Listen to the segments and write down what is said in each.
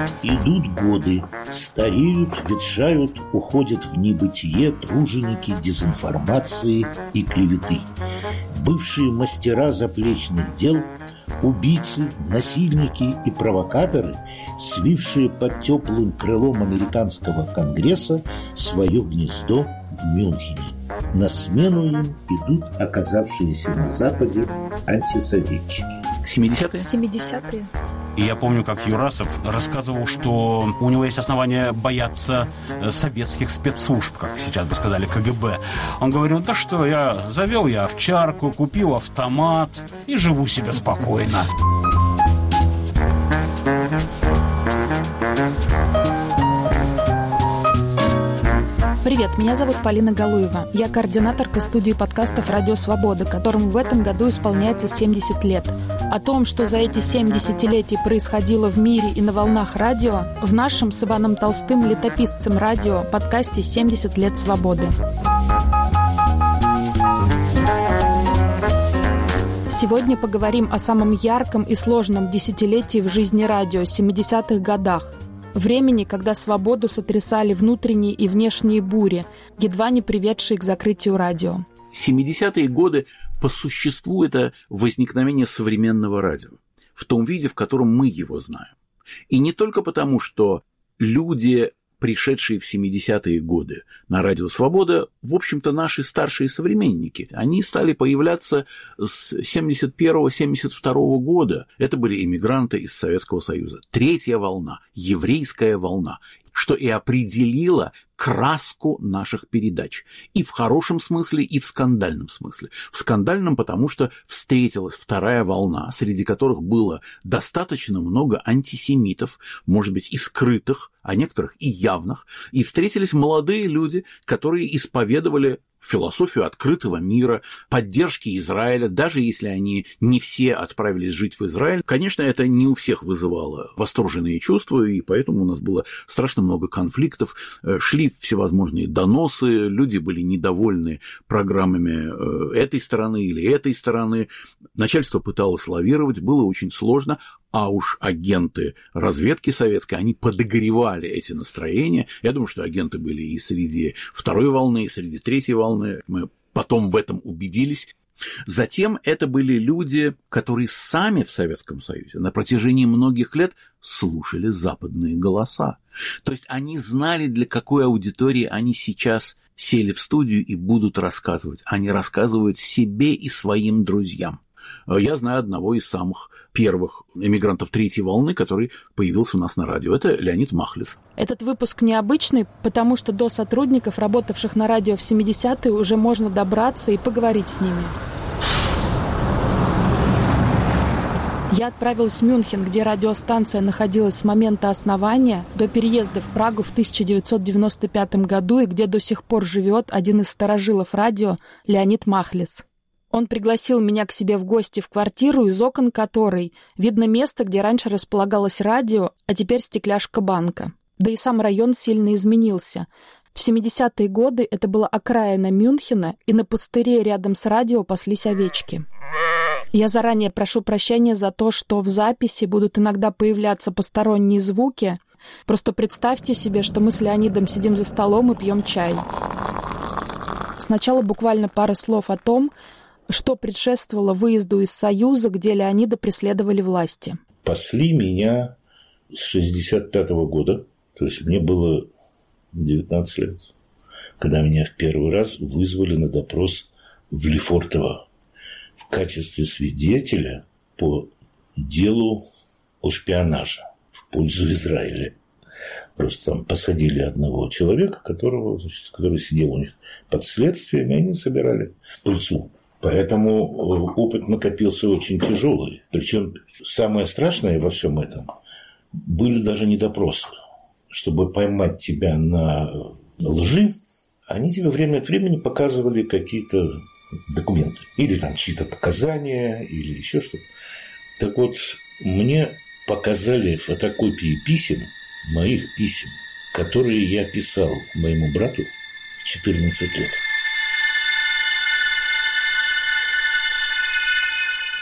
Идут годы, стареют, ветшают, уходят в небытие труженики дезинформации и клеветы. Бывшие мастера заплечных дел, убийцы, насильники и провокаторы, свившие под теплым крылом американского конгресса свое гнездо в Мюнхене. На смену им идут оказавшиеся на Западе антисоветчики. 70-е? 70-е. И я помню, как Юрасов рассказывал, что у него есть основания бояться советских спецслужб, как сейчас бы сказали, КГБ. Он говорил: да что, завел я овчарку, купил автомат и живу себе спокойно. Привет, меня зовут Полина Галуева. Я координаторка студии подкастов «Радио Свобода», которому в этом году исполняется 70 лет. О том, что за эти 7 десятилетий происходило в мире и на волнах радио, в нашем с Иваном Толстым летописцем радио подкасте «70 лет свободы». Сегодня поговорим о самом ярком и сложном десятилетии в жизни радио – 70-х годах. Времени, когда свободу сотрясали внутренние и внешние бури, едва не приведшие к закрытию радио. 70-е годы по существу это возникновение современного радио в том виде, в котором мы его знаем. И не только потому, что люди, пришедшие в 70-е годы на радио «Свобода», в общем-то, наши старшие современники. Они стали появляться с 71-72 года. Это были иммигранты из Советского Союза. Третья волна, еврейская волна, что и определило краску наших передач. И в хорошем смысле, и в скандальном смысле. В скандальном, потому что встретилась вторая волна, среди которых было достаточно много антисемитов, может быть, и скрытых, а некоторых и явных. И встретились молодые люди, которые исповедовали философию открытого мира, поддержки Израиля, даже если они не все отправились жить в Израиль. Конечно, это не у всех вызывало восторженные чувства, и поэтому у нас было страшно много конфликтов, шли всевозможные доносы, люди были недовольны программами этой стороны или этой стороны, начальство пыталось лавировать, было очень сложно. А уж агенты разведки советской, они подогревали эти настроения. Я думаю, что агенты были и среди второй волны, и среди третьей волны. Мы потом в этом убедились. Затем это были люди, которые сами в Советском Союзе на протяжении многих лет слушали западные голоса. То есть они знали, для какой аудитории они сейчас сели в студию и будут рассказывать. Они рассказывают себе и своим друзьям. Я знаю одного из самых первых эмигрантов третьей волны, который появился у нас на радио. Это Леонид Махлис. Этот выпуск необычный, потому что до сотрудников, работавших на радио в 70-е, уже можно добраться и поговорить с ними. Я отправилась в Мюнхен, где радиостанция находилась с момента основания до переезда в Прагу в 1995 году и где до сих пор живет один из старожилов радио Леонид Махлис. Он пригласил меня к себе в гости в квартиру, из окон которой видно место, где раньше располагалось радио, а теперь стекляшка банка. Да и сам район сильно изменился. В 70-е годы это была окраина Мюнхена, и на пустыре рядом с радио паслись овечки. Я заранее прошу прощения за то, что в записи будут иногда появляться посторонние звуки. Просто представьте себе, что мы с Леонидом сидим за столом и пьем чай. Сначала буквально пара слов о том, что предшествовало выезду из Союза, где Леонида преследовали власти. Пасли меня с 65-го года, то есть мне было 19 лет, когда меня в первый раз вызвали на допрос в Лефортово в качестве свидетеля по делу о шпионаже в пользу Израиля. Просто там посадили одного человека, который сидел у них под следствием, и они собирали пыльцу. Поэтому опыт накопился очень тяжелый. Причем самое страшное во всем этом были даже не допросы. Чтобы поймать тебя на лжи, они тебе время от времени показывали какие-то документы. Или там чьи-то показания, или еще что-то. Так вот, мне показали фотокопии писем, моих писем, которые я писал моему брату в 14 лет.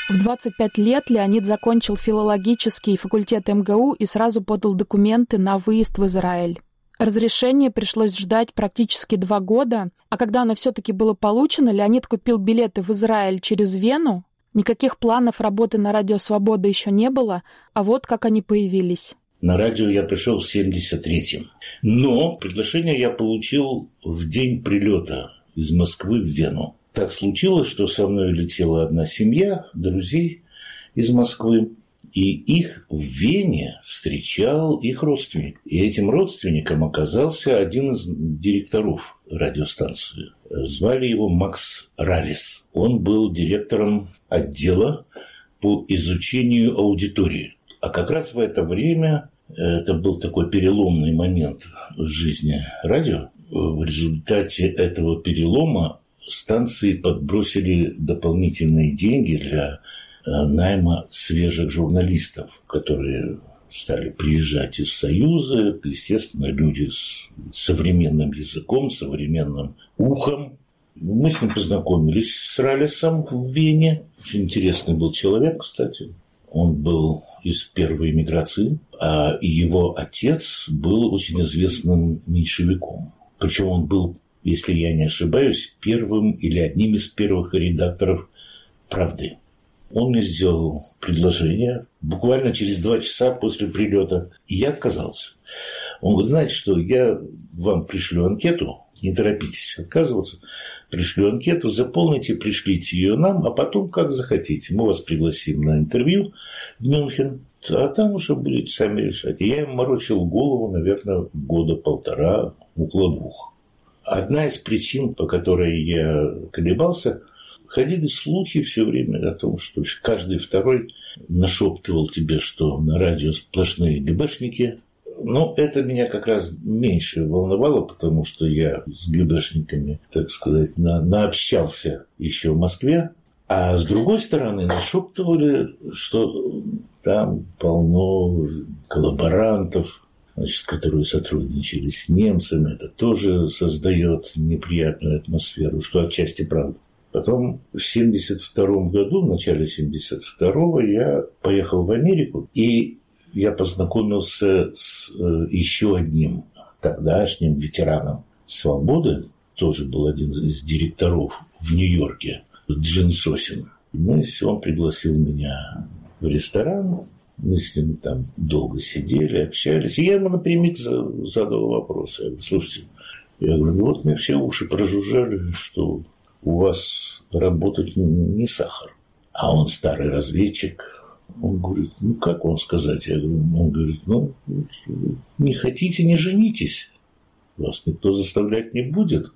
В 25 лет Леонид закончил филологический факультет МГУ и сразу подал документы на выезд в Израиль. Разрешение пришлось ждать практически 2 года, а когда оно все-таки было получено, Леонид купил билеты в Израиль через Вену. Никаких планов работы на Радио Свобода еще не было, а вот как они появились. На радио я пришел в 73-м. Но приглашение я получил в день прилета из Москвы в Вену. Так случилось, что со мной летела одна семья друзей из Москвы, и их в Вене встречал их родственник. И этим родственником оказался один из директоров радиостанции. Звали его Макс Равис. Он был директором отдела по изучению аудитории. А как раз в это время, это был такой переломный момент в жизни радио, в результате этого перелома станции подбросили дополнительные деньги для найма свежих журналистов, которые стали приезжать из Союза, естественно, люди с современным языком, современным ухом. Мы с ним познакомились с Рависом в Вене. Очень интересный был человек, кстати. Он был из первой эмиграции, а его отец был очень известным меньшевиком. Причем он был, если я не ошибаюсь, первым или одним из первых редакторов «Правды». Он мне сделал предложение буквально через 2 часа после прилета, и я отказался. Он говорит: знаете что, я вам пришлю анкету, не торопитесь отказываться, пришлю анкету, заполните, пришлите ее нам, а потом как захотите. Мы вас пригласим на интервью в Мюнхен, а там уже будете сами решать. И я им морочил голову, наверное, 1-1.5 года, около 2. Одна из причин, по которой я колебался, ходили слухи все время о том, что каждый второй нашептывал тебе, что на радио сплошные ГБшники. Но это меня как раз меньше волновало, потому что я с ГБшниками, так сказать, наобщался еще в Москве. А с другой стороны, нашептывали, что там полно коллаборантов, значит, которые сотрудничали с немцами. Это тоже создает неприятную атмосферу, что отчасти правда. Потом в 1972 году, в начале 1972-го, я поехал в Америку, и я познакомился с еще одним тогдашним ветераном «Свободы», тоже был один из директоров в Нью-Йорке, Джин Сосин. Он пригласил меня в ресторан, мы с ним там долго сидели, общались, и я ему напрямик задал вопрос. Я говорю: слушайте, вот мне все уши прожужжали, что у вас работать не сахар. А он старый разведчик. Он говорит: как вам сказать? Он говорит: не хотите, не женитесь. Вас никто заставлять не будет.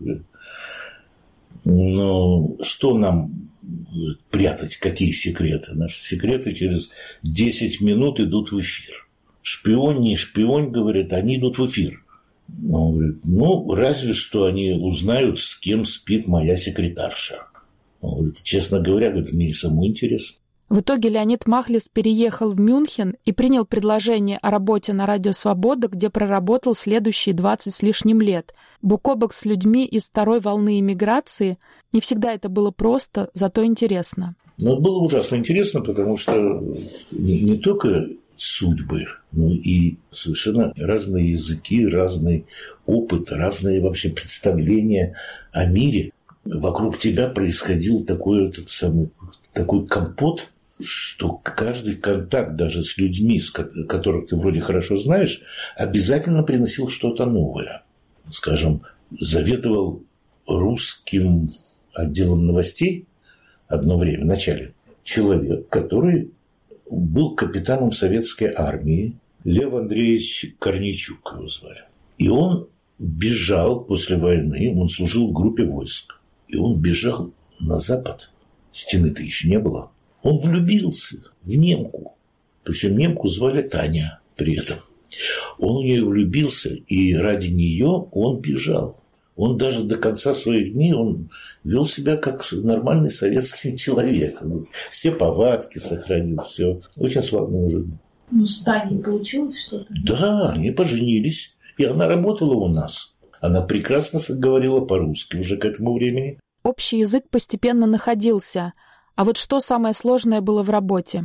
Но что нам прятать, какие секреты? Наши секреты через 10 минут идут в эфир. Шпион, не шпион, говорит, они идут в эфир. Он говорит: разве что они узнают, с кем спит моя секретарша. Он говорит: честно говоря, мне и самому интересно. В итоге Леонид Махлис переехал в Мюнхен и принял предложение о работе на Радио Свобода, где проработал следующие 20 с лишним лет. Бок о бок с людьми из второй волны эмиграции. Не всегда это было просто, зато интересно. Это было ужасно интересно, потому что не только судьбы, но и совершенно разные языки, разный опыт, разные вообще представления о мире. Вокруг тебя происходил такой компот, что каждый контакт даже с людьми, которых ты вроде хорошо знаешь, обязательно приносил что-то новое. Скажем, заведовал русским отделом новостей одно время, в начале, человек, который был капитаном советской армии, Лев Андреевич Корнейчук его звали. И он бежал после войны, он служил в группе войск, и он бежал на запад, стены-то еще не было. Он влюбился в немку, причем немку звали Таня при этом. Он в нее влюбился, и ради нее он бежал. Он даже до конца своих дней он вел себя как нормальный советский человек. Все повадки сохранил, все. Очень славный мужик. С Таней получилось что-то? Да, они поженились. И она работала у нас. Она прекрасно говорила по-русски уже к этому времени. Общий язык постепенно находился. А вот что самое сложное было в работе?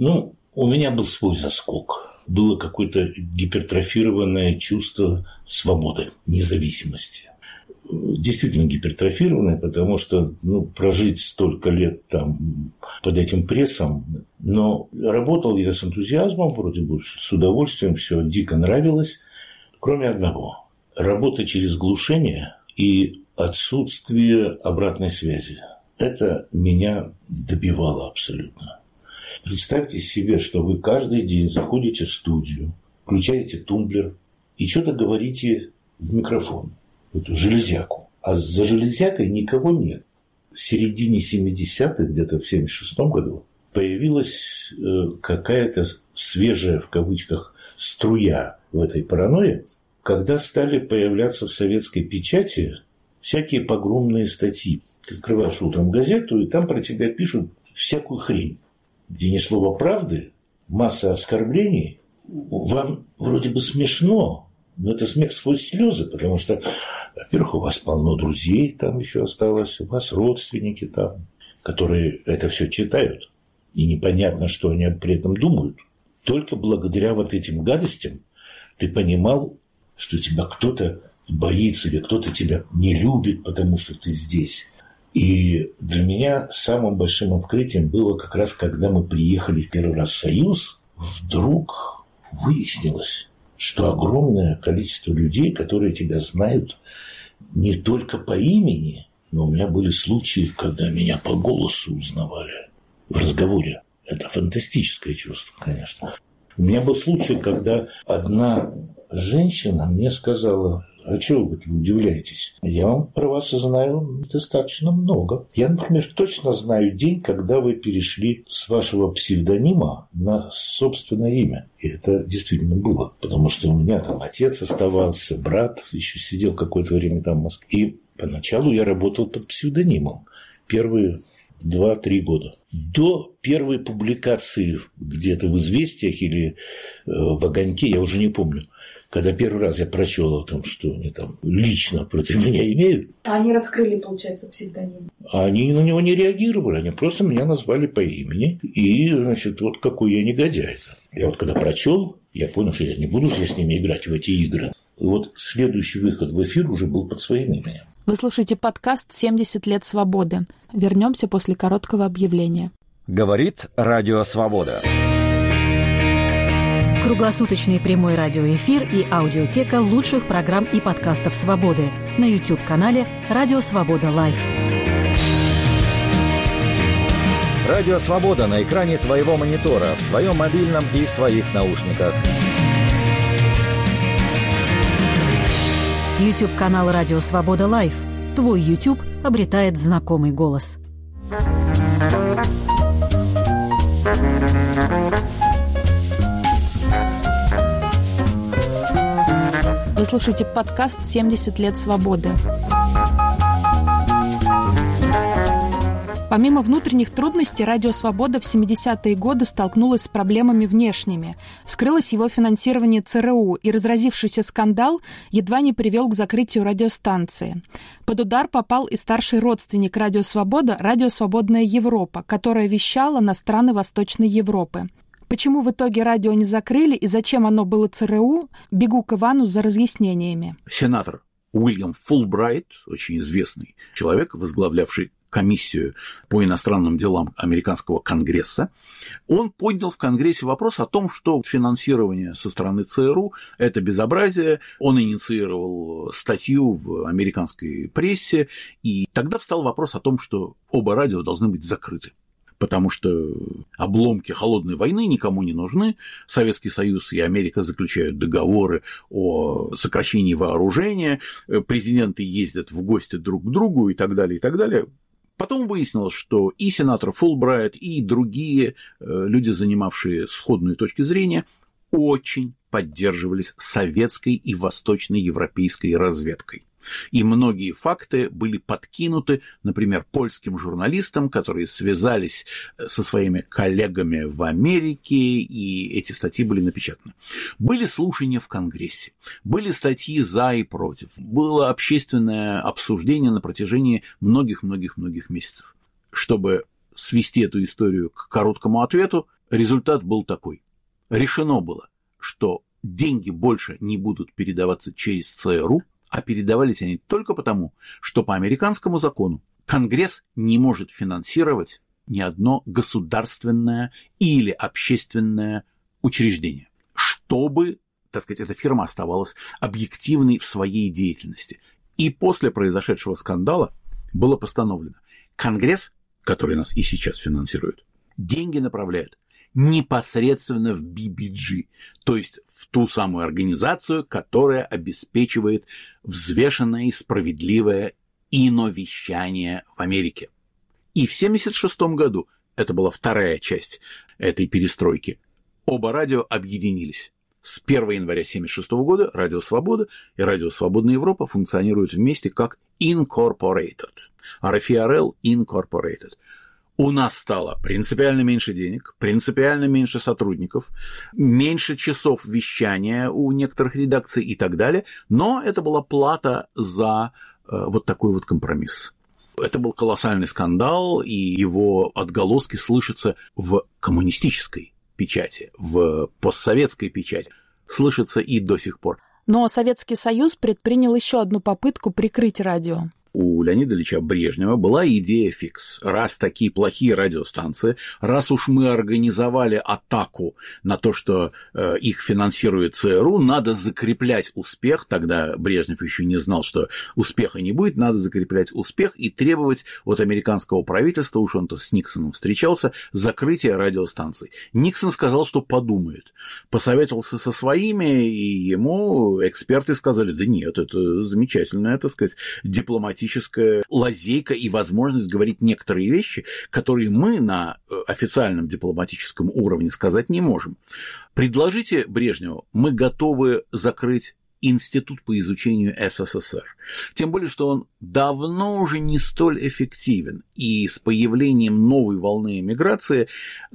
У меня был свой заскок. Было какое-то гипертрофированное чувство свободы, независимости. Действительно гипертрофированное, потому что прожить столько лет там под этим прессом. Но работал я с энтузиазмом, вроде бы с удовольствием, все дико нравилось, кроме одного. Работа через глушение и отсутствие обратной связи. Это меня добивало абсолютно. Представьте себе, что вы каждый день заходите в студию, включаете тумблер и что-то говорите в микрофон, эту железяку. А за железякой никого нет. В середине 70-х, где-то в 76-м году, появилась какая-то свежая, в кавычках, струя в этой паранойи, когда стали появляться в советской печати всякие погромные статьи. Ты открываешь утром газету, и там про тебя пишут всякую хрень, где ни слова правды, масса оскорблений. Вам вроде бы смешно, но это смех сквозь слезы, потому что, во-первых, у вас полно друзей там еще осталось, у вас родственники там, которые это все читают, и непонятно, что они при этом думают. Только благодаря вот этим гадостям ты понимал, что тебя кто-то боится или кто-то тебя не любит, потому что ты здесь. И для меня самым большим открытием было как раз, когда мы приехали первый раз в Союз, вдруг выяснилось, что огромное количество людей, которые тебя знают не только по имени, но у меня были случаи, когда меня по голосу узнавали в разговоре. Это фантастическое чувство, конечно. У меня был случай, когда одна женщина мне сказала: а чего вы удивляетесь? Я вам про вас знаю достаточно много. Я, например, точно знаю день, когда вы перешли с вашего псевдонима на собственное имя. И это действительно было. Потому что у меня там отец оставался, брат еще сидел какое-то время там в Москве. И поначалу я работал под псевдонимом. Первые 2-3 года. До первой публикации где-то в «Известиях» или в «Огоньке», я уже не помню, когда первый раз я прочел о том, что они там лично против меня имеют. А они раскрыли, получается, псевдоним? Они на него не реагировали, они просто меня назвали по имени. И, значит, вот какой я негодяй. Я вот когда прочел, я понял, что я не буду же с ними играть в эти игры. И вот следующий выход в эфир уже был под своим именем. Вы слушаете подкаст «70 лет свободы». Вернемся после короткого объявления. Говорит Радио Свобода. Круглосуточный прямой радиоэфир и аудиотека лучших программ и подкастов «Свободы» на YouTube-канале «Радио Свобода Лайв». Радио Свобода на экране твоего монитора, в твоем мобильном и в твоих наушниках. YouTube-канал «Радио Свобода Лайв». Твой YouTube обретает знакомый голос. Вы слушаете подкаст «70 лет свободы». Помимо внутренних трудностей, Радио Свобода в 70-е годы столкнулась с проблемами внешними. Вскрылось его финансирование ЦРУ, и разразившийся скандал едва не привел к закрытию радиостанции. Под удар попал и старший родственник Радио Свобода, Радио Свободная Европа, которая вещала на страны Восточной Европы. Почему в итоге радио не закрыли и зачем оно было ЦРУ, бегу к Ивану за разъяснениями. Сенатор Уильям Фулбрайт, очень известный человек, возглавлявший комиссию по иностранным делам американского Конгресса, он поднял в Конгрессе вопрос о том, что финансирование со стороны ЦРУ – это безобразие. Он инициировал статью в американской прессе, и тогда встал вопрос о том, что оба радио должны быть закрыты. Потому что обломки холодной войны никому не нужны. Советский Союз и Америка заключают договоры о сокращении вооружения, президенты ездят в гости друг к другу и так далее, и так далее. Потом выяснилось, что и сенатор Фулбрайт, и другие люди, занимавшие сходную точку зрения, очень поддерживались советской и восточноевропейской разведкой. И многие факты были подкинуты, например, польским журналистам, которые связались со своими коллегами в Америке, и эти статьи были напечатаны. Были слушания в Конгрессе, были статьи за и против, было общественное обсуждение на протяжении многих-многих-многих месяцев. Чтобы свести эту историю к короткому ответу, результат был такой. Решено было, что деньги больше не будут передаваться через ЦРУ, а передавались они только потому, что по американскому закону Конгресс не может финансировать ни одно государственное или общественное учреждение, чтобы, так сказать, эта фирма оставалась объективной в своей деятельности. И после произошедшего скандала было постановлено: Конгресс, который нас и сейчас финансирует, деньги направляет непосредственно в BBG, то есть в ту самую организацию, которая обеспечивает взвешенное и справедливое иновещание в Америке. И в 1976 году, это была вторая часть этой перестройки, оба радио объединились. С 1 января 1976 года Радио Свобода и Радио Свободная Европа функционируют вместе как Incorporated. RFRL Incorporated. У нас стало принципиально меньше денег, принципиально меньше сотрудников, меньше часов вещания у некоторых редакций и так далее, но это была плата за вот такой вот компромисс. Это был колоссальный скандал, и его отголоски слышатся в коммунистической печати, в постсоветской печати, слышатся и до сих пор. Но Советский Союз предпринял еще одну попытку прикрыть радио. У Леонида Ильича Брежнева была идея фикс. Раз такие плохие радиостанции, раз уж мы организовали атаку на то, что их финансирует ЦРУ, надо закреплять успех. Тогда Брежнев еще не знал, что успеха не будет. Надо закреплять успех и требовать от американского правительства, уж он-то с Никсоном встречался, закрытия радиостанций. Никсон сказал, что подумает. Посоветовался со своими, и ему эксперты сказали: да нет, это замечательная, так сказать, дипломатическая лазейка и возможность говорить некоторые вещи, которые мы на официальном дипломатическом уровне сказать не можем. Предложите Брежневу: мы готовы закрыть Институт по изучению СССР. Тем более, что он давно уже не столь эффективен, и с появлением новой волны эмиграции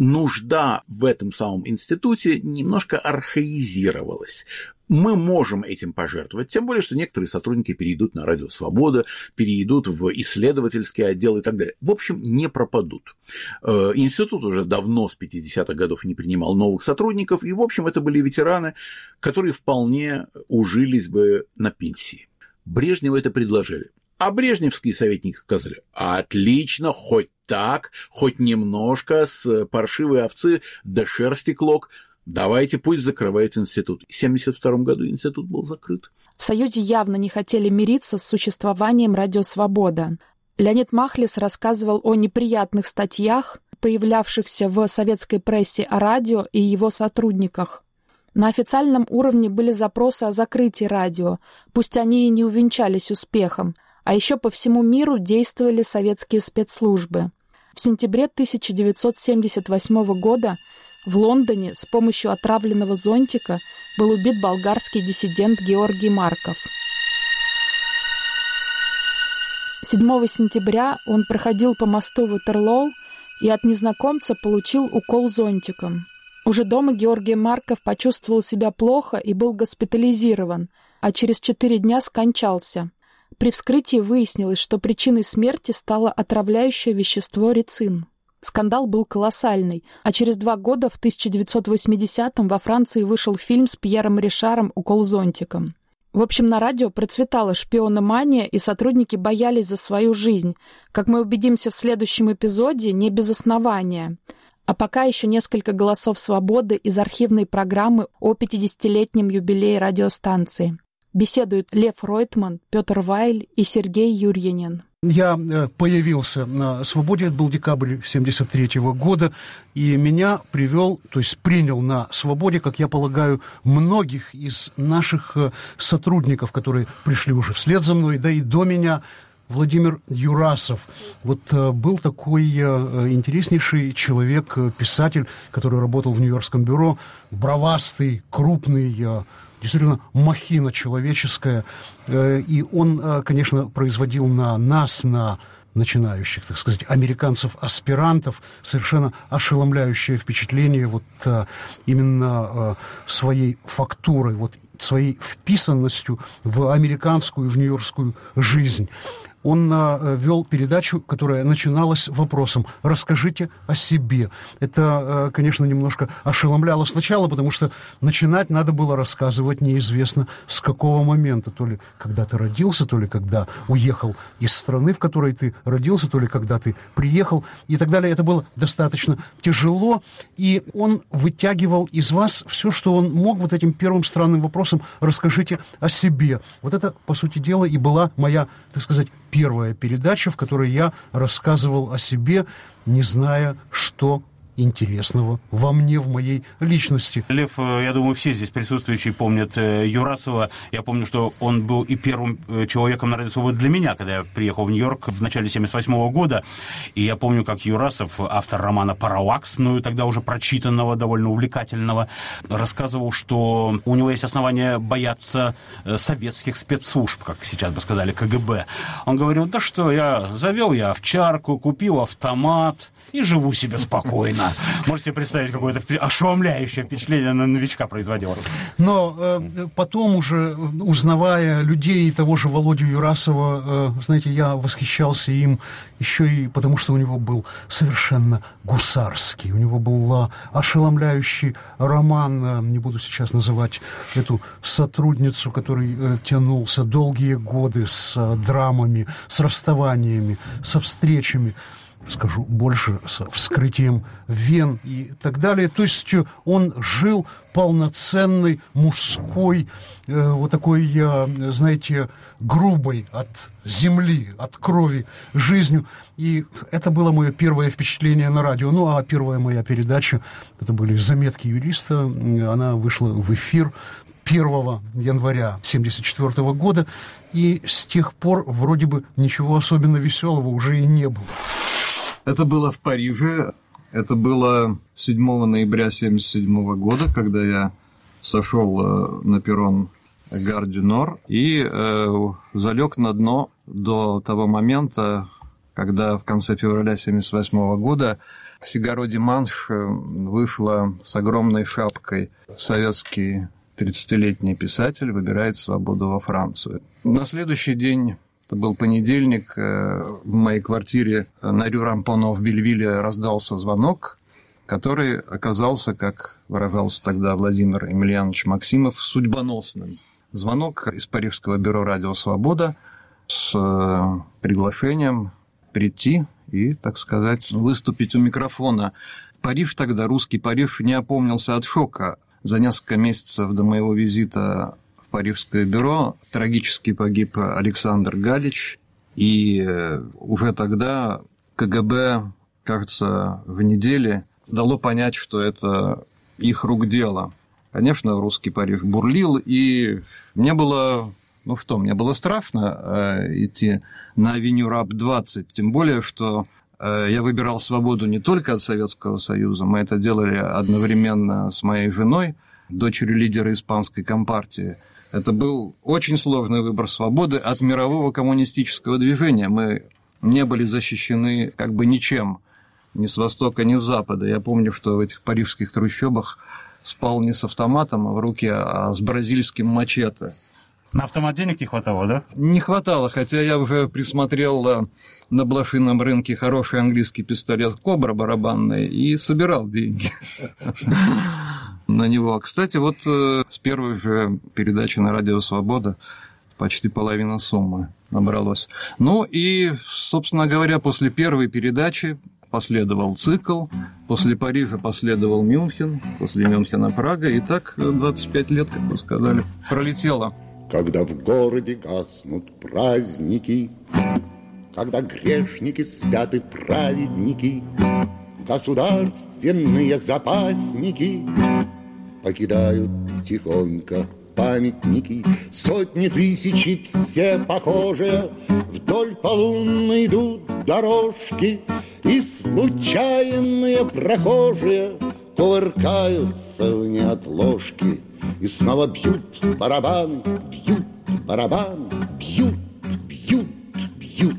нужда в этом самом институте немножко архаизировалась. Мы можем этим пожертвовать, тем более, что некоторые сотрудники перейдут на Радио Свобода, перейдут в исследовательский отдел и так далее. В общем, не пропадут. Институт уже давно, с 50-х годов, не принимал новых сотрудников, и, в общем, это были ветераны, которые вполне ужились бы на пенсии. Брежневу это предложили. А брежневские советники сказали: отлично, хоть так, хоть немножко, с паршивой овцы до шерсти клок. Давайте, пусть закрывает институт. В 1972 году институт был закрыт. В Союзе явно не хотели мириться с существованием Радио Свобода. Леонид Махлис рассказывал о неприятных статьях, появлявшихся в советской прессе о радио и его сотрудниках. На официальном уровне были запросы о закрытии радио, пусть они и не увенчались успехом, а еще по всему миру действовали советские спецслужбы. В сентябре 1978 года в Лондоне с помощью отравленного зонтика был убит болгарский диссидент Георгий Марков. 7 сентября он проходил по мосту Ватерлоу и от незнакомца получил укол зонтиком. Уже дома Георгий Марков почувствовал себя плохо и был госпитализирован, а через 4 дня скончался. При вскрытии выяснилось, что причиной смерти стало отравляющее вещество рицин. Скандал был колоссальный, а через 2 года, в 1980-м, во Франции вышел фильм с Пьером Ришаром «Укол зонтиком». В общем, на радио процветала шпиономания, и сотрудники боялись за свою жизнь. Как мы убедимся в следующем эпизоде, не без основания. А пока еще несколько голосов свободы из архивной программы о 50-летнем юбилее радиостанции. Беседуют Лев Ройтман, Петр Вайль и Сергей Юрьянин. Я появился на «Свободе», это был декабрь 1973 года, и меня принял на «Свободе», как я полагаю, многих из наших сотрудников, которые пришли уже вслед за мной, да и до меня, Владимир Юрасов. Вот был такой интереснейший человек, писатель, который работал в Нью-Йоркском бюро, бровастый, крупный, действительно махина человеческая. И он, конечно, производил на нас, на начинающих, так сказать, американцев-аспирантов совершенно ошеломляющее впечатление вот именно своей фактурой, вот своей вписанностью в американскую, в нью-йоркскую жизнь. Он вел передачу, которая начиналась вопросом «Расскажите о себе». Это, конечно, немножко ошеломляло сначала, потому что начинать надо было рассказывать неизвестно с какого момента. То ли когда ты родился, то ли когда уехал из страны, в которой ты родился, то ли когда ты приехал и так далее. Это было достаточно тяжело, и он вытягивал из вас все, что он мог вот этим первым странным вопросом «Расскажите о себе». Вот это, по сути дела, и была моя, так сказать, первая передача, в которой я рассказывал о себе, не зная, что интересного во мне, в моей личности. Лев, я думаю, все здесь присутствующие помнят Юрасова. Я помню, что он был и первым человеком на Радио Свобода для меня, когда я приехал в Нью-Йорк в начале 1978 года. И я помню, как Юрасов, автор романа «Параллакс», мною тогда уже прочитанного, довольно увлекательного, рассказывал, что у него есть основания бояться советских спецслужб, как сейчас бы сказали, КГБ. Он говорил, да что, завел я овчарку, купил автомат и живу себе спокойно. Можете представить, какое-то ошеломляющее впечатление на новичка производил. Но потом уже, узнавая людей, того же Володю Юрасова, знаете, я восхищался им еще и потому, что у него был совершенно гусарский. У него был ошеломляющий роман, не буду сейчас называть эту сотрудницу, который тянулся долгие годы с драмами, с расставаниями, со встречами. Скажу больше, с вскрытием вен и так далее. То есть он жил полноценной, мужской, вот такой, знаете, грубой от земли, от крови жизнью. И это было мое первое впечатление на радио. Ну, а первая моя передача, это были «Заметки юриста». Она вышла в эфир 1 января 1974 года. И с тех пор вроде бы ничего особенно веселого уже и не было. Это было в Париже, это было 7 ноября 1977 года, когда я сошел на перрон Гар дю Нор и залег на дно до того момента, когда в конце февраля 1978 года «Фигаро Диманш» вышла с огромной шапкой «Советский 30-летний писатель выбирает свободу во Францию». На следующий день... Это был понедельник, в моей квартире на Рю Рампоно в Бельвилле раздался звонок, который оказался, как выражался тогда Владимир Емельянович Максимов, судьбоносным. Звонок из Парижского бюро «Радио Свобода» с приглашением прийти и, так сказать, выступить у микрофона. Париж тогда, русский Париж, не опомнился от шока. За несколько месяцев до моего визита Парижское бюро трагически погиб Александр Галич, и уже тогда КГБ, кажется, в неделе дало понять, что это их рук дело. Конечно, русский Париж бурлил, и мне было, мне было страшно идти на авеню Раб-20, тем более, что я выбирал свободу не только от Советского Союза, мы это делали одновременно с моей женой, дочерью лидера испанской компартии. Это был очень сложный выбор свободы от мирового коммунистического движения. Мы не были защищены как бы ничем, ни с востока, ни с запада. Я помню, что в этих парижских трущобах спал не с автоматом в руке, а с бразильским мачете. На автомат денег не хватало, да? Не хватало, хотя я уже присмотрел на блошином рынке хороший английский пистолет «Кобра» барабанный и собирал деньги на него. Кстати, вот с первой же передачи на Радио Свобода почти половина суммы набралось. Ну и, собственно говоря, после первой передачи последовал цикл, после Парижа последовал Мюнхен, после Мюнхена Прага, и так 25 лет, как вы сказали, пролетело. Когда в городе гаснут праздники, когда грешники спят и праведники, государственные запасники покидают тихонько памятники. Сотни тысяч, все похожие, вдоль по лунной идут дорожки, и случайные прохожие кувыркаются в неотложке. И снова бьют барабаны, бьют барабаны, бьют, бьют, бьют.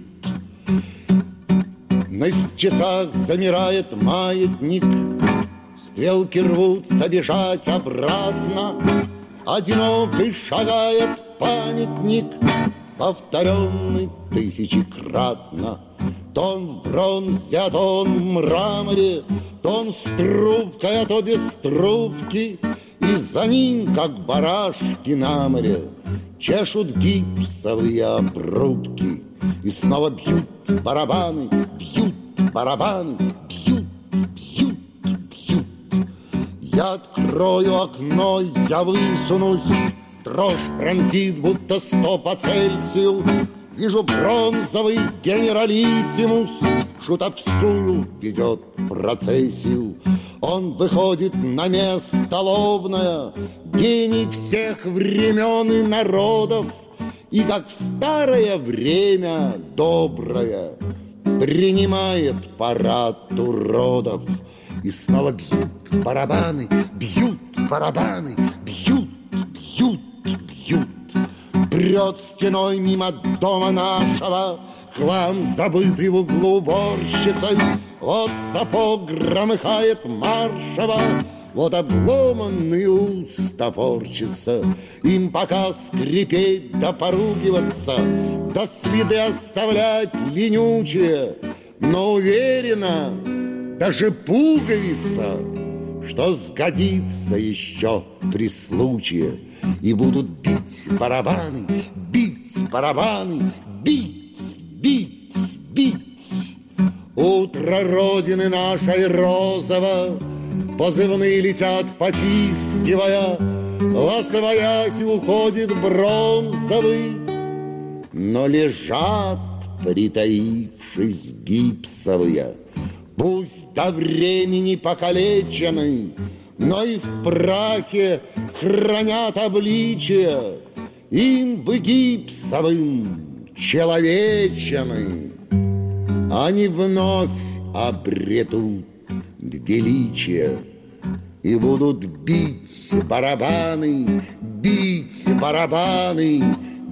На часах замирает маятник, стрелки рвутся бежать обратно. одинокий шагает памятник, повторенный тысячекратно. То он в бронзе, а то он в мраморе, то он с трубкой, а то без трубки. И за ним, как барашки на море, чешут гипсовые обрубки. И снова бьют барабаны, бьют барабаны, бьют, бьют, бьют. Я открою окно, я высунусь, дрожь пронзит, будто 100 по Цельсию. Вижу бронзовый генералиссимус, шутовскую ведет процессию. Он выходит на место лобное, гений всех времен и народов. И как в старое время доброе принимает парад уродов. И снова бьют барабаны, бьют барабаны, бьют, бьют, бьют. Прет стеной мимо дома нашего хлам, забытый в углу уборщицей. Вот сапог громыхает маршево, вот обломанный уст топорчится. Им пока скрипеть да поругиваться, да следы оставлять ленючие. Но уверена, даже пуговица, что сгодится еще при случае. И будут бить барабаны, бить барабаны, бить, бить, бить. Утро Родины нашей розово, позывные летят, попискивая, восвоясь уходит бронзовый. Но лежат, притаившись, гипсовые, пусть до времени покалечены, но и в прахе хранят обличие. Им бы гипсовым человечены, они вновь обретут величие и будут бить барабаны, бить барабаны,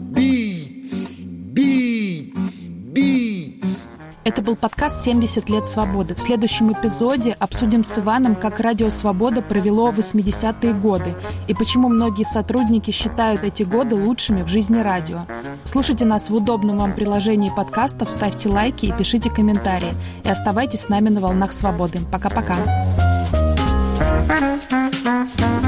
бить, бить, бить. Это был подкаст «70 лет свободы». В следующем эпизоде обсудим с Иваном, как Радио Свобода провело 80-е годы и почему многие сотрудники считают эти годы лучшими в жизни радио. Слушайте нас в удобном вам приложении подкастов, ставьте лайки и пишите комментарии. И оставайтесь с нами на волнах свободы. Пока-пока.